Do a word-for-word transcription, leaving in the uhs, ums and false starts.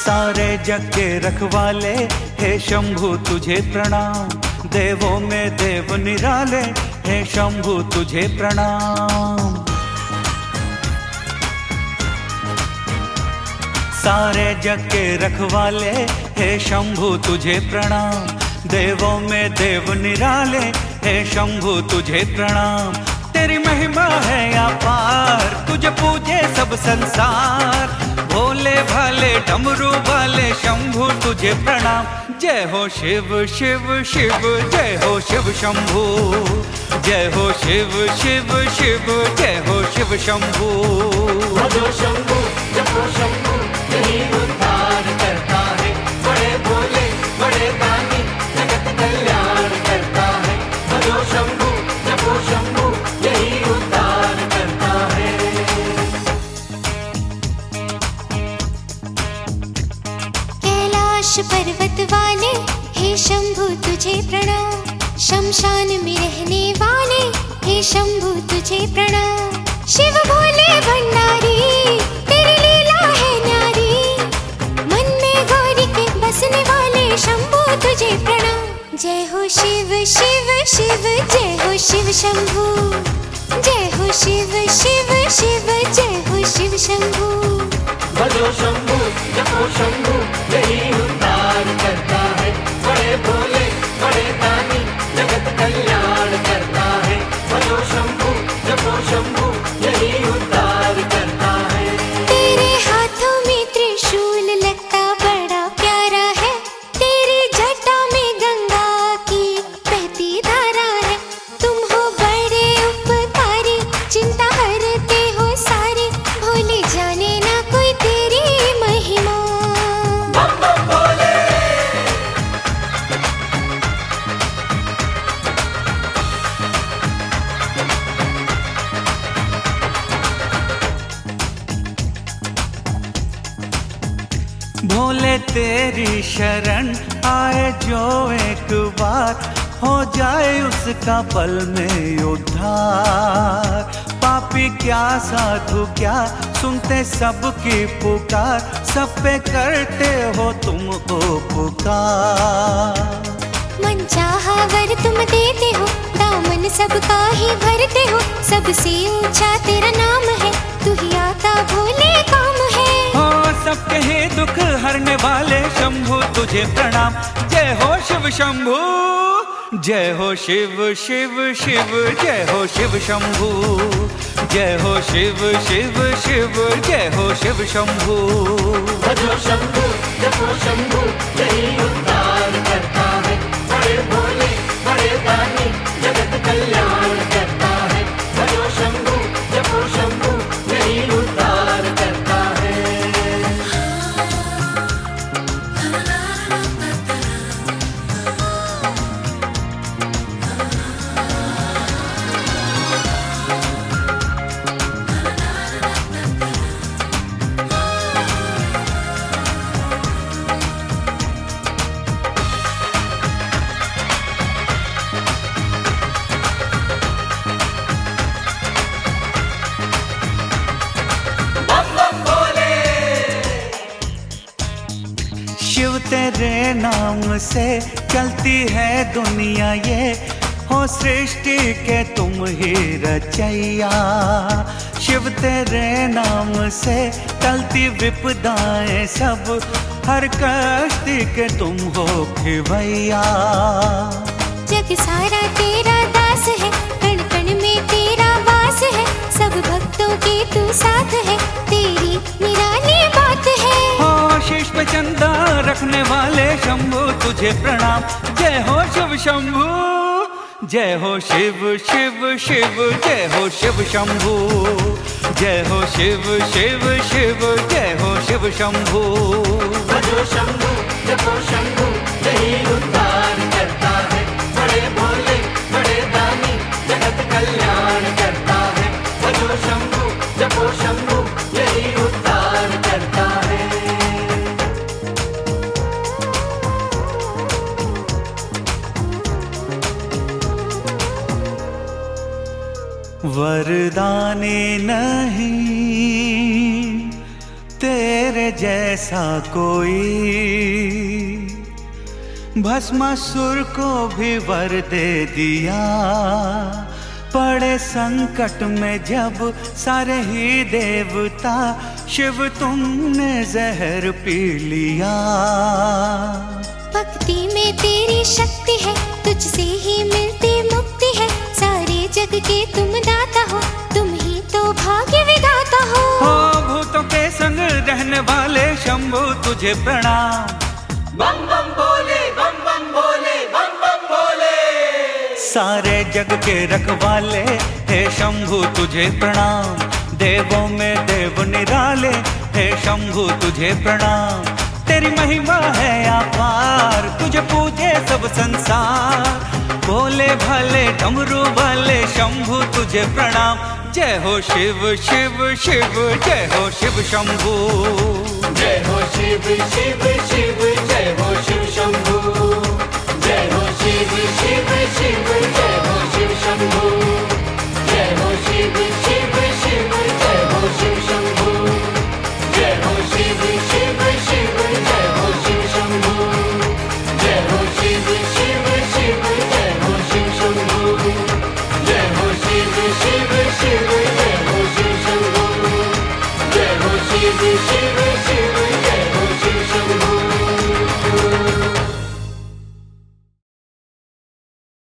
सारे जग के रखवाले हे शंभु तुझे प्रणाम, देवों में देव निराले हे शंभु तुझे प्रणाम। सारे जग के रखवाले हे शंभु तुझे प्रणाम, देवों में देव निराले हे शंभु तुझे प्रणाम। तेरी महिमा है अपार, तुझे पूजे सब संसार, भोले भाले डमरू वाले शंभु तुझे प्रणाम। जय हो शिव शिव शिव, जय हो शिव शंभु, जय हो शिव शिव शिव, जय हो शिव शंभु। भजो शंभु जपो शंभु, यही उद्धार करता है, बड़े भोले बड़े दानी जगत कल्याण करता है। भजो शंभु जपो शंभु, यही उद्धार करता है। कैलाश पर्वत वाले हे शंभु तुझे प्रणाम, शमशान में रहने वाले हे शंभु तुझे प्रणाम। शिव भोले भंडारी तेरी लीला है न्यारी, मन में गौरी के बसने वाले शंभु तुझे प्रणाम। जय हो शिव शिव शिव, जय हो शिव शंभु, जय हो शिव शिव शिव, जय हो शिव शंभु। भजो शंभु जपो शंभु, यही उद्धार करता है, बड़े भोले बड़े दानी जगत कल्याण करता है। भजो शंभु जपो शंभु, यही उद्धार करता है। तेरे हाथों में त्रिशूल लगता बड़ा प्यारा है, तेरी जटा में गंगा की बहती धारा है। तुम हो बड़े उपकारी, चिंता हरते हो सारी, भोले जाने ना कोई तेरी महिमा। बम बम भोले। भोले तेरी शरण आए जो एक बार, हो जाए उसका पल में उद्धार। पापी क्या साधु क्या सुनते सबकी पुकार, सब पे करते हो तुम उपकार। मन चाहा वर तुम देते हो, दामन सबका ही भरते हो, सबसे ऊंचा तेरा नाम है, तू ही आता भोले काम है। हो सबके ही दुख हरने वाले शंभु तुझे प्रणाम। जय हो शिव शंभु, जय हो शिव शिव शिव, जय हो शिव शंभु, जय हो शिव शिव शिव, जय हो शिव शंभु। भजो शंभु जपो शंभु, यही उद्धार करता है, बड़े भोले बड़े दानी जगत कल्याण करता है। भजो शंभु जपो शंभु, यही उद्धार करता है। शिव तेरे नाम से चलती है दुनिया ये, हो सृष्टि के तुम ही रचैया। शिव तेरे नाम से टलती विपदाएं सब, हर कष्ट के तुम हो खिवैया। जग सारा तेरा दास है, कण कण में तेरा वास है, सब भक्तों के तू साथ है, तेरी निराली बात है। हो शीश पे चंदा रखने वाले शंभु तुझे प्रणाम। जय हो शिव शंभु, जय हो शिव शिव शिव, जय हो शिव शंभु, जय हो शिव शिव शिव, जय हो शिव शंभु। भजो शंभु जपो शंभु, यही उद्धार करता है, बड़े भोले बड़े दानी जगत कल्याण करता है। भजो शंभु जपो शंभु, यही उद्धार करता है। वरदानी नहीं तेरे जैसा कोई, भस्मासुर को भी वर दे दिया। पड़े संकट में जब सारे ही देवता, शिव तुमने जहर पी लिया। भक्ति में तेरी शक्ति है, तुझसे ही मिलती मुक्ति है। सारे जग के तुम दाता हो, तुम ही तो भाग्य विधाता हो। हो भूतों के संग रहने वाले शंभु तुझे प्रणाम। बम बम बोले, बम बम बोले, बम बम बोले। सारे जग के रखवाले हे शंभु तुझे प्रणाम। देवों में देव निराले हे शंभु तुझे प्रणाम। तेरी महिमा है अपार, तुझे पूजे सब संसार। भोले भाले डमरू वाले शंभु तुझे प्रणाम। जय हो शिव शिव शिव, जय हो शिव शंभु। जय हो शिव शिव शिव